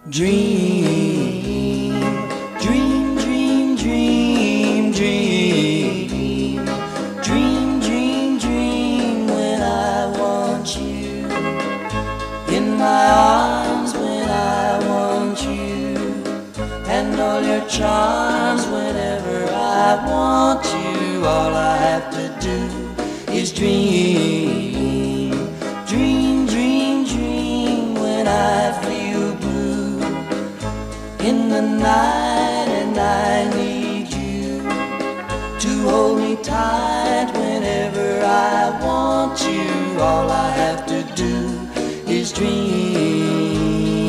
Dream, dream, dream, dream, dream. Dream, dream, dream when I want you. In my arms when I want you. And all your charms whenever I want you. All I have to do is dream. Dream, dream, dream when I feel blue in the night and I need you to hold me tight whenever I want you. All I have to do is dream.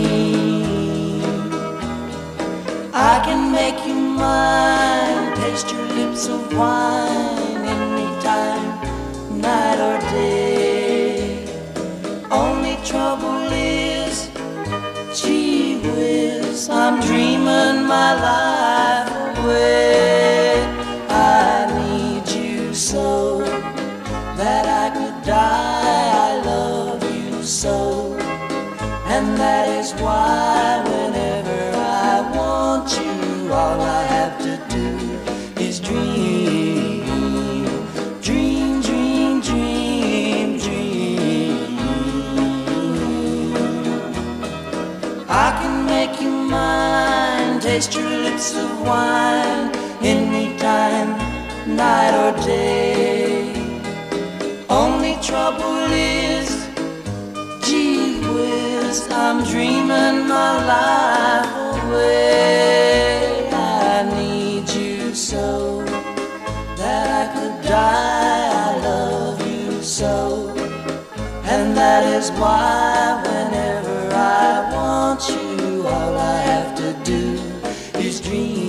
I can make you mine, taste your lips of wine anytime, night or day. Only trouble is, gee whiz, I'm dreaming my life away. I need you so that I could die. I love you so, and that is why whenever I want you, all I have to do is dream. Dream, dream, dream, dream. I can make you mine, taste your lips of wine anytime, night or day. Only trouble is, gee whiz, I'm dreaming my life away. I need you so that I could die. I love you so, and that is why whenever I want you, all I have to do is dream.